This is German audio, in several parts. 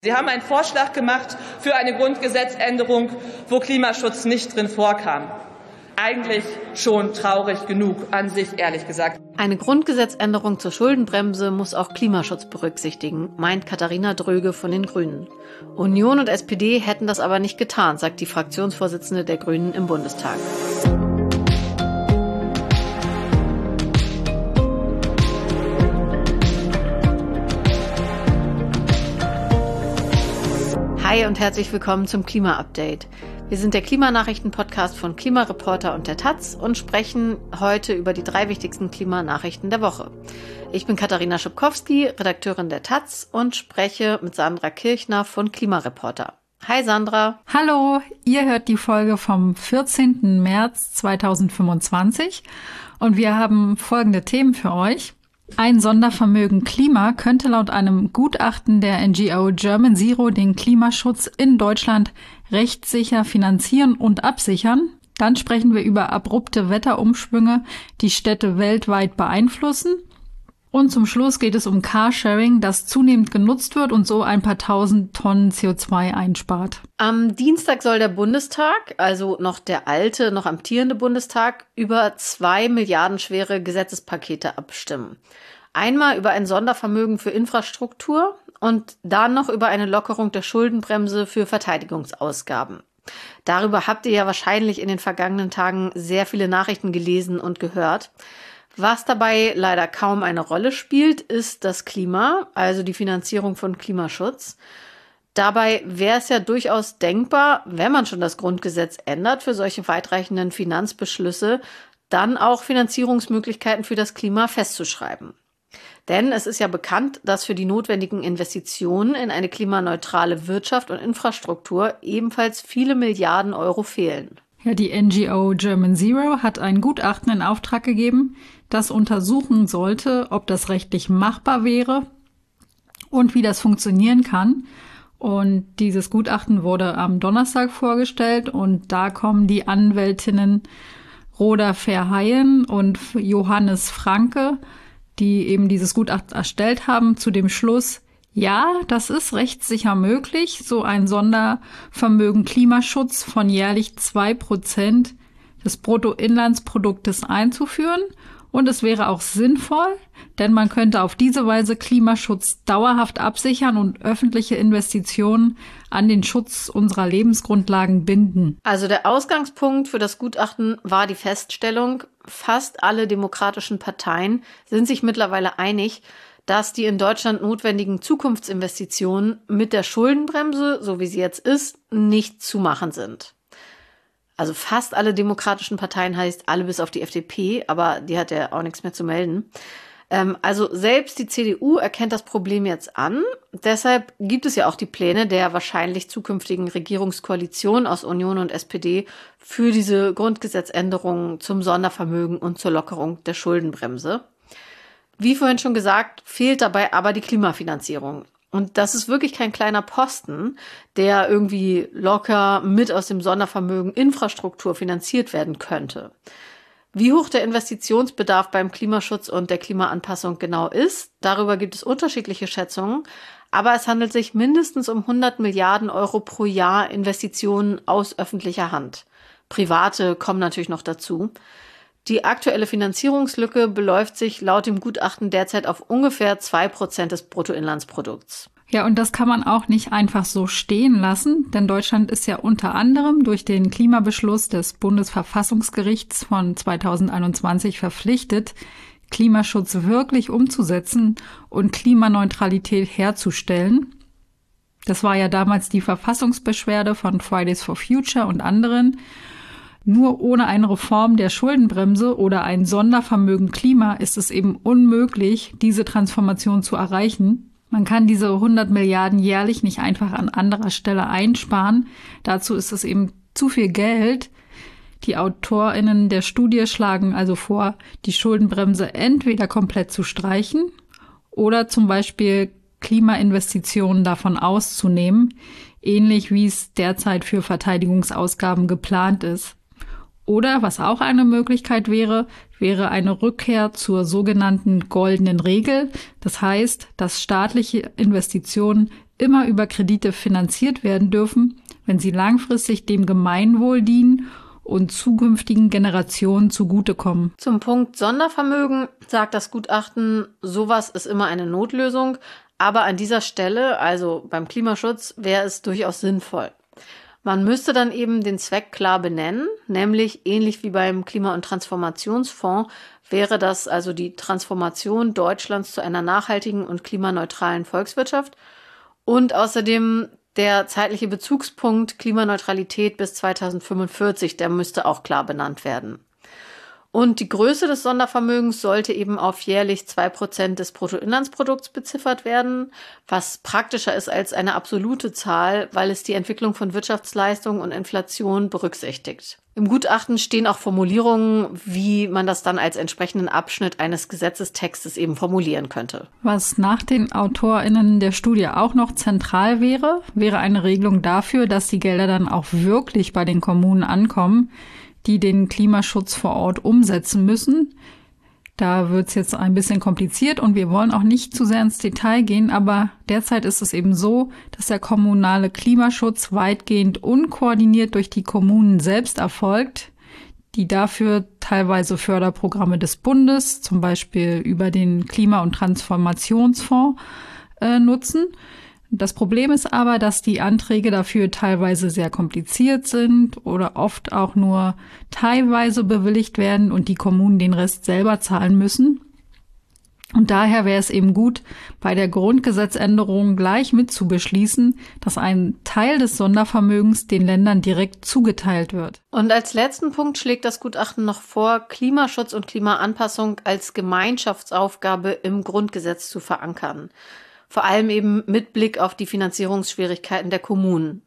Sie haben einen Vorschlag gemacht für eine Grundgesetzänderung, wo Klimaschutz nicht drin vorkam. Eigentlich schon traurig genug an sich, ehrlich gesagt. Eine Grundgesetzänderung zur Schuldenbremse muss auch Klimaschutz berücksichtigen, meint Katharina Dröge von den Grünen. Union und SPD hätten das aber nicht getan, sagt die Fraktionsvorsitzende der Grünen im Bundestag. Hi und herzlich willkommen zum Klima-Update. Wir sind der Klimanachrichten-Podcast von Klimareporter und der Taz und sprechen heute über die 3 wichtigsten Klimanachrichten der Woche. Ich bin Katharina Schupkowski, Redakteurin der Taz und spreche mit Sandra Kirchner von Klimareporter. Hi Sandra. Hallo, ihr hört die Folge vom 14. März 2025 und wir haben folgende Themen für euch. Ein Sondervermögen Klima könnte laut einem Gutachten der NGO German Zero den Klimaschutz in Deutschland rechtssicher finanzieren und absichern. Dann sprechen wir über abrupte Wetterumschwünge, die Städte weltweit beeinflussen. Und zum Schluss geht es um Carsharing, das zunehmend genutzt wird und so ein paar tausend Tonnen CO2 einspart. Am Dienstag soll der Bundestag, also noch der alte, noch amtierende Bundestag, über 2 Milliarden schwere Gesetzespakete abstimmen. Einmal über ein Sondervermögen für Infrastruktur und dann noch über eine Lockerung der Schuldenbremse für Verteidigungsausgaben. Darüber habt ihr ja wahrscheinlich in den vergangenen Tagen sehr viele Nachrichten gelesen und gehört. Was dabei leider kaum eine Rolle spielt, ist das Klima, also die Finanzierung von Klimaschutz. Dabei wäre es ja durchaus denkbar, wenn man schon das Grundgesetz ändert für solche weitreichenden Finanzbeschlüsse, dann auch Finanzierungsmöglichkeiten für das Klima festzuschreiben. Denn es ist ja bekannt, dass für die notwendigen Investitionen in eine klimaneutrale Wirtschaft und Infrastruktur ebenfalls viele Milliarden Euro fehlen. Ja, die NGO German Zero hat ein Gutachten in Auftrag gegeben, das untersuchen sollte, ob das rechtlich machbar wäre und wie das funktionieren kann. Und dieses Gutachten wurde am Donnerstag vorgestellt und da kommen die Anwältinnen Roda Verheyen und Johannes Franke, die eben dieses Gutachten erstellt haben, zu dem Schluss: Ja, das ist rechtssicher möglich, so ein Sondervermögen Klimaschutz von jährlich 2% des Bruttoinlandsproduktes einzuführen. Und es wäre auch sinnvoll, denn man könnte auf diese Weise Klimaschutz dauerhaft absichern und öffentliche Investitionen an den Schutz unserer Lebensgrundlagen binden. Also der Ausgangspunkt für das Gutachten war die Feststellung, fast alle demokratischen Parteien sind sich mittlerweile einig, dass die in Deutschland notwendigen Zukunftsinvestitionen mit der Schuldenbremse, so wie sie jetzt ist, nicht zu machen sind. Also fast alle demokratischen Parteien heißt alle bis auf die FDP, aber die hat ja auch nichts mehr zu melden. Also selbst die CDU erkennt das Problem jetzt an. Deshalb gibt es ja auch die Pläne der wahrscheinlich zukünftigen Regierungskoalition aus Union und SPD für diese Grundgesetzänderungen zum Sondervermögen und zur Lockerung der Schuldenbremse. Wie vorhin schon gesagt, fehlt dabei aber die Klimafinanzierung. Und das ist wirklich kein kleiner Posten, der irgendwie locker mit aus dem Sondervermögen Infrastruktur finanziert werden könnte. Wie hoch der Investitionsbedarf beim Klimaschutz und der Klimaanpassung genau ist, darüber gibt es unterschiedliche Schätzungen, aber es handelt sich mindestens um 100 Milliarden Euro pro Jahr Investitionen aus öffentlicher Hand. Private kommen natürlich noch dazu. Die aktuelle Finanzierungslücke beläuft sich laut dem Gutachten derzeit auf ungefähr 2% des Bruttoinlandsprodukts. Ja, und das kann man auch nicht einfach so stehen lassen, denn Deutschland ist ja unter anderem durch den Klimabeschluss des Bundesverfassungsgerichts von 2021 verpflichtet, Klimaschutz wirklich umzusetzen und Klimaneutralität herzustellen. Das war ja damals die Verfassungsbeschwerde von Fridays for Future und anderen. Nur ohne eine Reform der Schuldenbremse oder ein Sondervermögen Klima ist es eben unmöglich, diese Transformation zu erreichen. Man kann diese 100 Milliarden jährlich nicht einfach an anderer Stelle einsparen. Dazu ist es eben zu viel Geld. Die AutorInnen der Studie schlagen also vor, die Schuldenbremse entweder komplett zu streichen oder zum Beispiel Klimainvestitionen davon auszunehmen, ähnlich wie es derzeit für Verteidigungsausgaben geplant ist. Oder, was auch eine Möglichkeit wäre, eine Rückkehr zur sogenannten goldenen Regel. Das heißt, dass staatliche Investitionen immer über Kredite finanziert werden dürfen, wenn sie langfristig dem Gemeinwohl dienen und zukünftigen Generationen zugutekommen. Zum Punkt Sondervermögen sagt das Gutachten, sowas ist immer eine Notlösung, aber an dieser Stelle, also beim Klimaschutz, wäre es durchaus sinnvoll. Man müsste dann eben den Zweck klar benennen, nämlich ähnlich wie beim Klima- und Transformationsfonds wäre das also die Transformation Deutschlands zu einer nachhaltigen und klimaneutralen Volkswirtschaft und außerdem der zeitliche Bezugspunkt Klimaneutralität bis 2045, der müsste auch klar benannt werden. Und die Größe des Sondervermögens sollte eben auf jährlich 2% des Bruttoinlandsprodukts beziffert werden, was praktischer ist als eine absolute Zahl, weil es die Entwicklung von Wirtschaftsleistung und Inflation berücksichtigt. Im Gutachten stehen auch Formulierungen, wie man das dann als entsprechenden Abschnitt eines Gesetzestextes eben formulieren könnte. Was nach den AutorInnen der Studie auch noch zentral wäre, wäre eine Regelung dafür, dass die Gelder dann auch wirklich bei den Kommunen ankommen, die den Klimaschutz vor Ort umsetzen müssen. Da wird es jetzt ein bisschen kompliziert und wir wollen auch nicht zu sehr ins Detail gehen, aber derzeit ist es eben so, dass der kommunale Klimaschutz weitgehend unkoordiniert durch die Kommunen selbst erfolgt, die dafür teilweise Förderprogramme des Bundes, zum Beispiel über den Klima- und Transformationsfonds, nutzen. Das Problem ist aber, dass die Anträge dafür teilweise sehr kompliziert sind oder oft auch nur teilweise bewilligt werden und die Kommunen den Rest selber zahlen müssen. Und daher wäre es eben gut, bei der Grundgesetzänderung gleich mit zu beschließen, dass ein Teil des Sondervermögens den Ländern direkt zugeteilt wird. Und als letzten Punkt schlägt das Gutachten noch vor, Klimaschutz und Klimaanpassung als Gemeinschaftsaufgabe im Grundgesetz zu verankern. Vor allem eben mit Blick auf die Finanzierungsschwierigkeiten der Kommunen.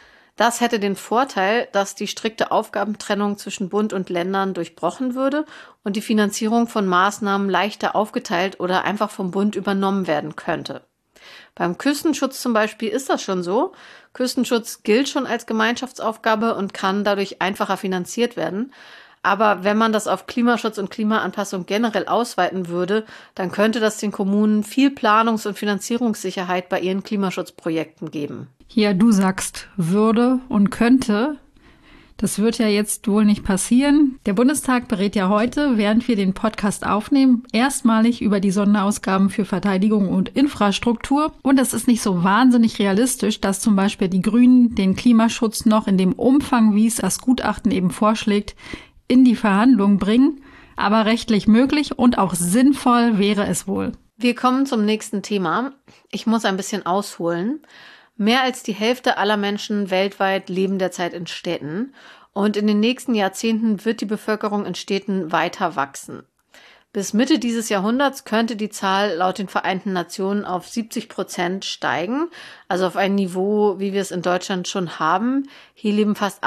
Das hätte den Vorteil, dass die strikte Aufgabentrennung zwischen Bund und Ländern durchbrochen würde und die Finanzierung von Maßnahmen leichter aufgeteilt oder einfach vom Bund übernommen werden könnte. Beim Küstenschutz zum Beispiel ist das schon so. Küstenschutz gilt schon als Gemeinschaftsaufgabe und kann dadurch einfacher finanziert werden. Aber wenn man das auf Klimaschutz und Klimaanpassung generell ausweiten würde, dann könnte das den Kommunen viel Planungs- und Finanzierungssicherheit bei ihren Klimaschutzprojekten geben. Ja, du sagst würde und könnte. Das wird ja jetzt wohl nicht passieren. Der Bundestag berät ja heute, während wir den Podcast aufnehmen, erstmalig über die Sonderausgaben für Verteidigung und Infrastruktur. Und es ist nicht so wahnsinnig realistisch, dass zum Beispiel die Grünen den Klimaschutz noch in dem Umfang, wie es das Gutachten eben vorschlägt, in die Verhandlungen bringen, aber rechtlich möglich und auch sinnvoll wäre es wohl. Wir kommen zum nächsten Thema. Ich muss ein bisschen ausholen. Mehr als die Hälfte aller Menschen weltweit leben derzeit in Städten und in den nächsten Jahrzehnten wird die Bevölkerung in Städten weiter wachsen. Bis Mitte dieses Jahrhunderts könnte die Zahl laut den Vereinten Nationen auf 70% steigen, also auf ein Niveau, wie wir es in Deutschland schon haben. Hier leben fast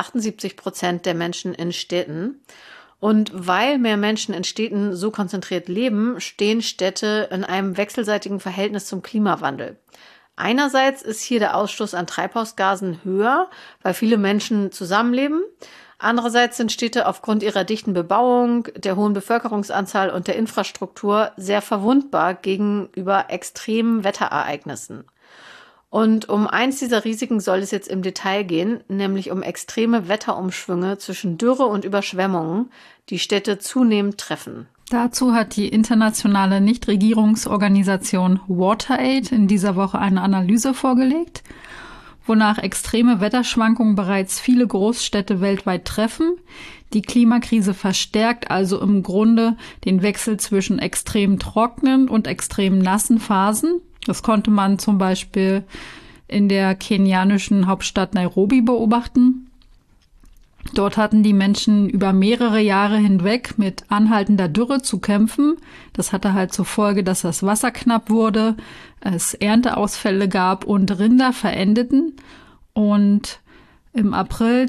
78% der Menschen in Städten. Und weil mehr Menschen in Städten so konzentriert leben, stehen Städte in einem wechselseitigen Verhältnis zum Klimawandel. Einerseits ist hier der Ausstoß an Treibhausgasen höher, weil viele Menschen zusammenleben. Andererseits sind Städte aufgrund ihrer dichten Bebauung, der hohen Bevölkerungsanzahl und der Infrastruktur sehr verwundbar gegenüber extremen Wetterereignissen. Und um eins dieser Risiken soll es jetzt im Detail gehen, nämlich um extreme Wetterumschwünge zwischen Dürre und Überschwemmungen, die Städte zunehmend treffen. Dazu hat die internationale Nichtregierungsorganisation WaterAid in dieser Woche eine Analyse vorgelegt, wonach extreme Wetterschwankungen bereits viele Großstädte weltweit treffen. Die Klimakrise verstärkt also im Grunde den Wechsel zwischen extrem trockenen und extrem nassen Phasen. Das konnte man zum Beispiel in der kenianischen Hauptstadt Nairobi beobachten. Dort hatten die Menschen über mehrere Jahre hinweg mit anhaltender Dürre zu kämpfen. Das hatte halt zur Folge, dass das Wasser knapp wurde, es Ernteausfälle gab und Rinder verendeten. Und im April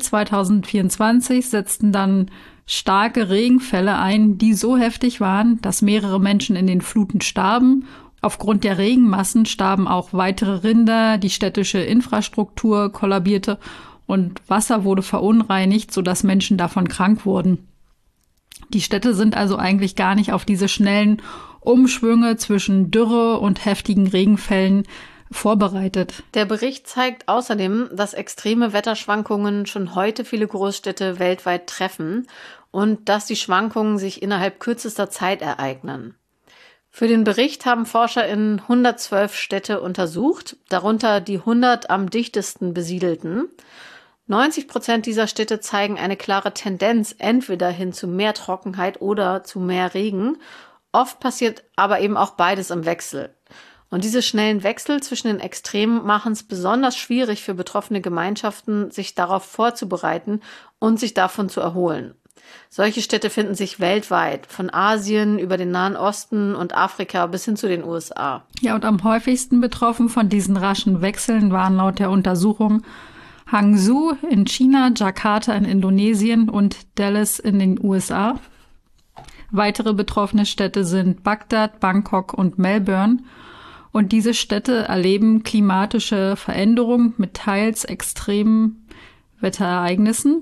2024 setzten dann starke Regenfälle ein, die so heftig waren, dass mehrere Menschen in den Fluten starben. Aufgrund der Regenmassen starben auch weitere Rinder, die städtische Infrastruktur kollabierte und Wasser wurde verunreinigt, sodass Menschen davon krank wurden. Die Städte sind also eigentlich gar nicht auf diese schnellen Umschwünge zwischen Dürre und heftigen Regenfällen vorbereitet. Der Bericht zeigt außerdem, dass extreme Wetterschwankungen schon heute viele Großstädte weltweit treffen und dass die Schwankungen sich innerhalb kürzester Zeit ereignen. Für den Bericht haben ForscherInnen 112 Städte untersucht, darunter die 100 am dichtesten besiedelten. 90% dieser Städte zeigen eine klare Tendenz entweder hin zu mehr Trockenheit oder zu mehr Regen. Oft passiert aber eben auch beides im Wechsel. Und diese schnellen Wechsel zwischen den Extremen machen es besonders schwierig für betroffene Gemeinschaften, sich darauf vorzubereiten und sich davon zu erholen. Solche Städte finden sich weltweit, von Asien über den Nahen Osten und Afrika bis hin zu den USA. Ja, und am häufigsten betroffen von diesen raschen Wechseln waren laut der Untersuchung Hangzhou in China, Jakarta in Indonesien und Dallas in den USA. Weitere betroffene Städte sind Bagdad, Bangkok und Melbourne. Und diese Städte erleben klimatische Veränderungen mit teils extremen Wetterereignissen.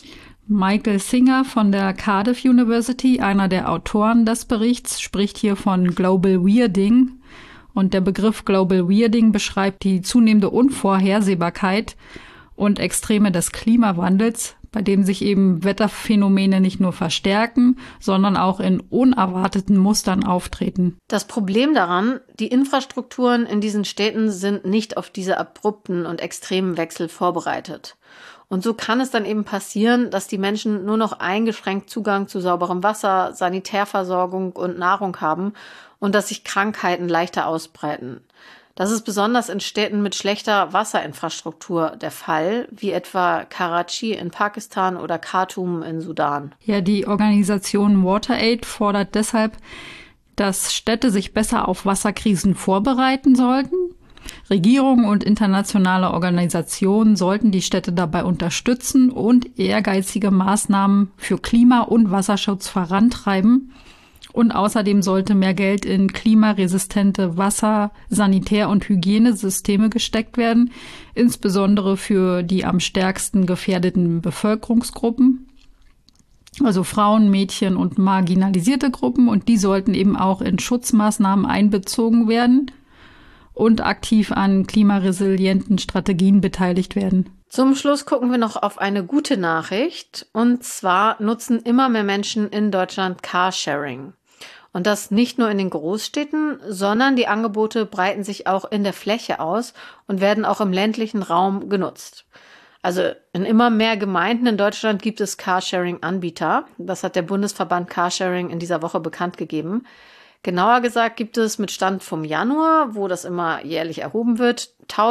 Michael Singer von der Cardiff University, einer der Autoren des Berichts, spricht hier von Global Weirding. Und der Begriff Global Weirding beschreibt die zunehmende Unvorhersehbarkeit und Extreme des Klimawandels, bei dem sich eben Wetterphänomene nicht nur verstärken, sondern auch in unerwarteten Mustern auftreten. Das Problem daran, die Infrastrukturen in diesen Städten sind nicht auf diese abrupten und extremen Wechsel vorbereitet. Und so kann es dann eben passieren, dass die Menschen nur noch eingeschränkt Zugang zu sauberem Wasser, Sanitärversorgung und Nahrung haben und dass sich Krankheiten leichter ausbreiten. Das ist besonders in Städten mit schlechter Wasserinfrastruktur der Fall, wie etwa Karachi in Pakistan oder Khartoum in Sudan. Ja, die Organisation WaterAid fordert deshalb, dass Städte sich besser auf Wasserkrisen vorbereiten sollten. Regierungen und internationale Organisationen sollten die Städte dabei unterstützen und ehrgeizige Maßnahmen für Klima- und Wasserschutz vorantreiben. Und außerdem sollte mehr Geld in klimaresistente Wasser-, Sanitär- und Hygienesysteme gesteckt werden, insbesondere für die am stärksten gefährdeten Bevölkerungsgruppen, also Frauen, Mädchen und marginalisierte Gruppen. Und die sollten eben auch in Schutzmaßnahmen einbezogen werden und aktiv an klimaresilienten Strategien beteiligt werden. Zum Schluss gucken wir noch auf eine gute Nachricht. Und zwar nutzen immer mehr Menschen in Deutschland Carsharing. Und das nicht nur in den Großstädten, sondern die Angebote breiten sich auch in der Fläche aus und werden auch im ländlichen Raum genutzt. Also in immer mehr Gemeinden in Deutschland gibt es Carsharing-Anbieter. Das hat der Bundesverband Carsharing in dieser Woche bekannt gegeben. Genauer gesagt gibt es mit Stand vom Januar, wo das immer jährlich erhoben wird,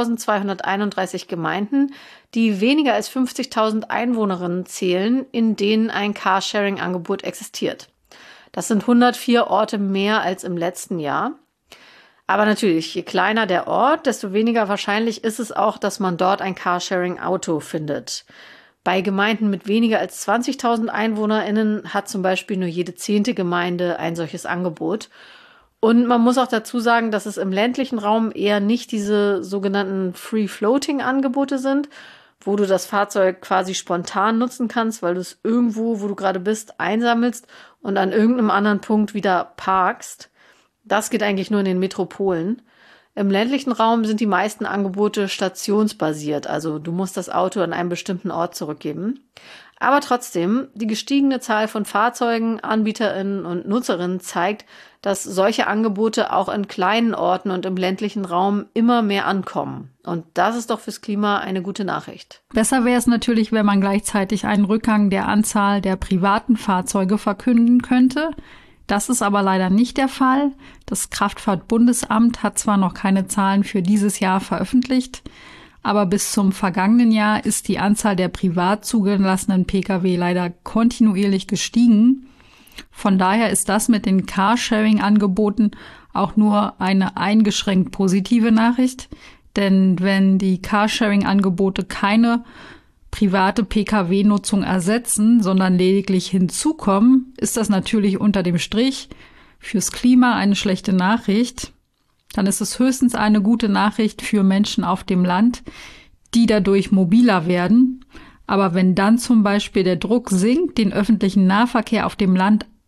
1231 Gemeinden, die weniger als 50.000 Einwohnerinnen zählen, in denen ein Carsharing-Angebot existiert. Das sind 104 Orte mehr als im letzten Jahr. Aber natürlich, je kleiner der Ort, desto weniger wahrscheinlich ist es auch, dass man dort ein Carsharing-Auto findet. Bei Gemeinden mit weniger als 20.000 EinwohnerInnen hat zum Beispiel nur jede 10. Gemeinde ein solches Angebot. Und man muss auch dazu sagen, dass es im ländlichen Raum eher nicht diese sogenannten Free-Floating-Angebote sind, wo du das Fahrzeug quasi spontan nutzen kannst, weil du es irgendwo, wo du gerade bist, einsammelst und an irgendeinem anderen Punkt wieder parkst. Das geht eigentlich nur in den Metropolen. Im ländlichen Raum sind die meisten Angebote stationsbasiert, also du musst das Auto an einem bestimmten Ort zurückgeben. Aber trotzdem, die gestiegene Zahl von Fahrzeugen, AnbieterInnen und Nutzerinnen zeigt, dass solche Angebote auch in kleinen Orten und im ländlichen Raum immer mehr ankommen. Und das ist doch fürs Klima eine gute Nachricht. Besser wäre es natürlich, wenn man gleichzeitig einen Rückgang der Anzahl der privaten Fahrzeuge verkünden könnte. Das ist aber leider nicht der Fall. Das Kraftfahrtbundesamt hat zwar noch keine Zahlen für dieses Jahr veröffentlicht, aber bis zum vergangenen Jahr ist die Anzahl der privat zugelassenen Pkw leider kontinuierlich gestiegen. Von daher ist das mit den Carsharing-Angeboten auch nur eine eingeschränkt positive Nachricht. Denn wenn die Carsharing-Angebote keine private Pkw-Nutzung ersetzen, sondern lediglich hinzukommen, ist das natürlich unter dem Strich fürs Klima eine schlechte Nachricht. Dann ist es höchstens eine gute Nachricht für Menschen auf dem Land, die dadurch mobiler werden. Aber wenn dann zum Beispiel der Druck sinkt, den öffentlichen Nahverkehr auf dem Land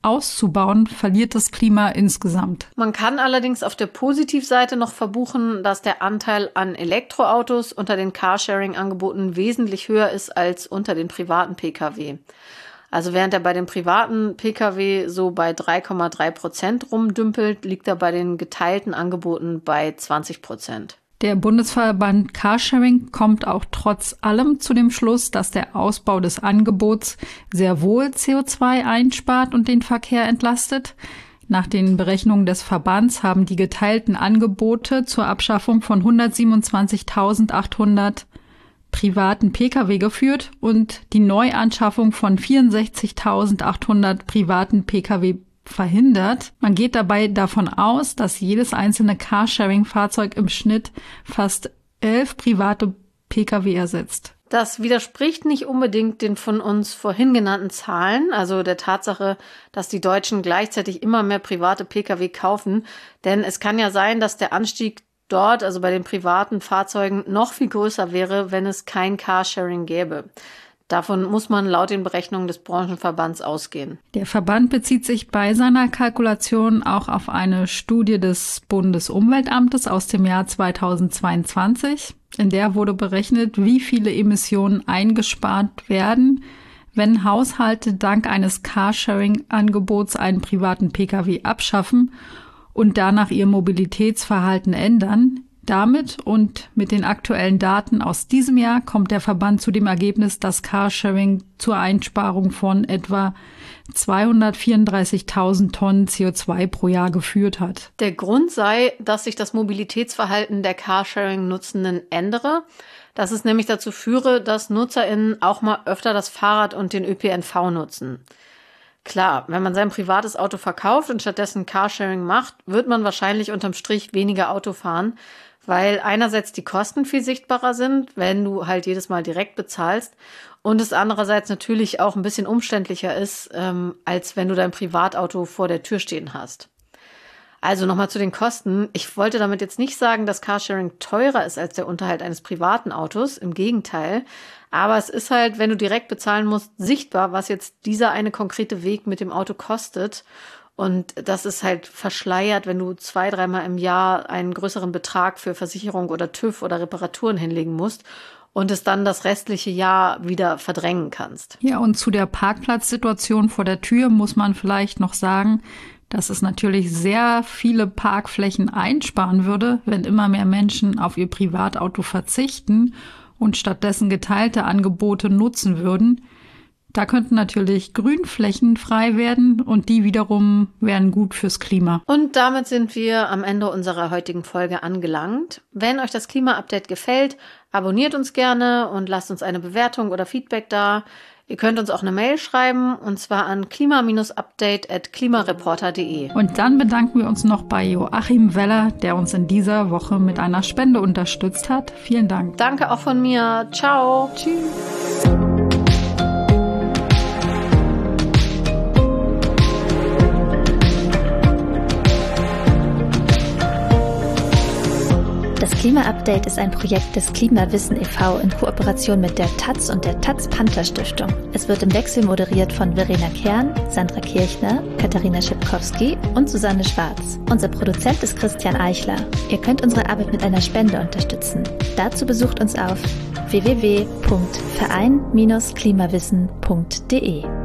auszubauen, verliert das Klima insgesamt. Man kann allerdings auf der Positivseite noch verbuchen, dass der Anteil an Elektroautos unter den Carsharing-Angeboten wesentlich höher ist als unter den privaten Pkw. Also während er bei den privaten Pkw so bei 3,3% rumdümpelt, liegt er bei den geteilten Angeboten bei 20%. Der Bundesverband Carsharing kommt auch trotz allem zu dem Schluss, dass der Ausbau des Angebots sehr wohl CO2 einspart und den Verkehr entlastet. Nach den Berechnungen des Verbands haben die geteilten Angebote zur Abschaffung von 127.800 privaten Pkw geführt und die Neuanschaffung von 64.800 privaten Pkw verhindert. Man geht dabei davon aus, dass jedes einzelne Carsharing-Fahrzeug im Schnitt fast 11 private Pkw ersetzt. Das widerspricht nicht unbedingt den von uns vorhin genannten Zahlen, also der Tatsache, dass die Deutschen gleichzeitig immer mehr private Pkw kaufen. Denn es kann ja sein, dass der Anstieg dort, also bei den privaten Fahrzeugen, noch viel größer wäre, wenn es kein Carsharing gäbe. Davon muss man laut den Berechnungen des Branchenverbands ausgehen. Der Verband bezieht sich bei seiner Kalkulation auch auf eine Studie des Bundesumweltamtes aus dem Jahr 2022. In der wurde berechnet, wie viele Emissionen eingespart werden, wenn Haushalte dank eines Carsharing-Angebots einen privaten Pkw abschaffen und danach ihr Mobilitätsverhalten ändern. Damit und mit den aktuellen Daten aus diesem Jahr kommt der Verband zu dem Ergebnis, dass Carsharing zur Einsparung von etwa 234.000 Tonnen CO2 pro Jahr geführt hat. Der Grund sei, dass sich das Mobilitätsverhalten der Carsharing-Nutzenden ändere, dass es nämlich dazu führe, dass NutzerInnen auch mal öfter das Fahrrad und den ÖPNV nutzen. Klar, wenn man sein privates Auto verkauft und stattdessen Carsharing macht, wird man wahrscheinlich unterm Strich weniger Auto fahren, weil einerseits die Kosten viel sichtbarer sind, wenn du halt jedes Mal direkt bezahlst und es andererseits natürlich auch ein bisschen umständlicher ist, als wenn du dein Privatauto vor der Tür stehen hast. Also nochmal zu den Kosten. Ich wollte damit jetzt nicht sagen, dass Carsharing teurer ist als der Unterhalt eines privaten Autos, im Gegenteil. Aber es ist halt, wenn du direkt bezahlen musst, sichtbar, was jetzt dieser eine konkrete Weg mit dem Auto kostet. Und das ist halt verschleiert, wenn du 2-3 Mal im Jahr einen größeren Betrag für Versicherung oder TÜV oder Reparaturen hinlegen musst und es dann das restliche Jahr wieder verdrängen kannst. Ja, und zu der Parkplatzsituation vor der Tür muss man vielleicht noch sagen, dass es natürlich sehr viele Parkflächen einsparen würde, wenn immer mehr Menschen auf ihr Privatauto verzichten und stattdessen geteilte Angebote nutzen würden. Da könnten natürlich Grünflächen frei werden und die wiederum wären gut fürs Klima. Und damit sind wir am Ende unserer heutigen Folge angelangt. Wenn euch das Klima-Update gefällt, abonniert uns gerne und lasst uns eine Bewertung oder Feedback da. Ihr könnt uns auch eine Mail schreiben und zwar an klima-update@klimareporter.de. Und dann bedanken wir uns noch bei Joachim Weller, der uns in dieser Woche mit einer Spende unterstützt hat. Vielen Dank. Danke auch von mir. Ciao. Tschüss. Das Klima-Update ist ein Projekt des Klimawissen e.V. in Kooperation mit der taz und der Taz-Panther-Stiftung. Es wird im Wechsel moderiert von Verena Kern, Sandra Kirchner, Katharina Schipkowski und Susanne Schwarz. Unser Produzent ist Christian Eichler. Ihr könnt unsere Arbeit mit einer Spende unterstützen. Dazu besucht uns auf www.verein-klimawissen.de.